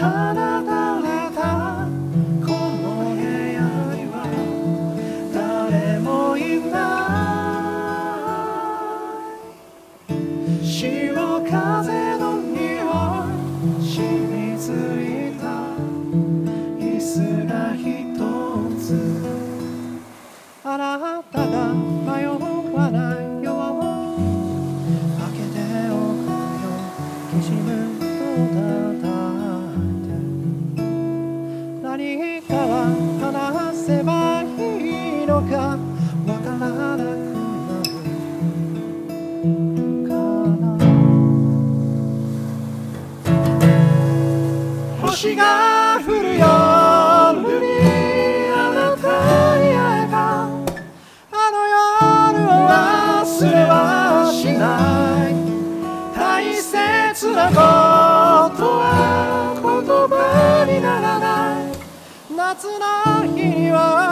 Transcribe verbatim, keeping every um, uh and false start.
放たれたこの部屋には誰もいない潮風の匂い染みついた椅子が一つあなたが迷わないよう開けておくよきしむと叩いて何かは話せばいいのかわからなくなるかな星が降る夜にあなたに会えたあの夜を忘れはしない大切なことは言葉にならない夏の日には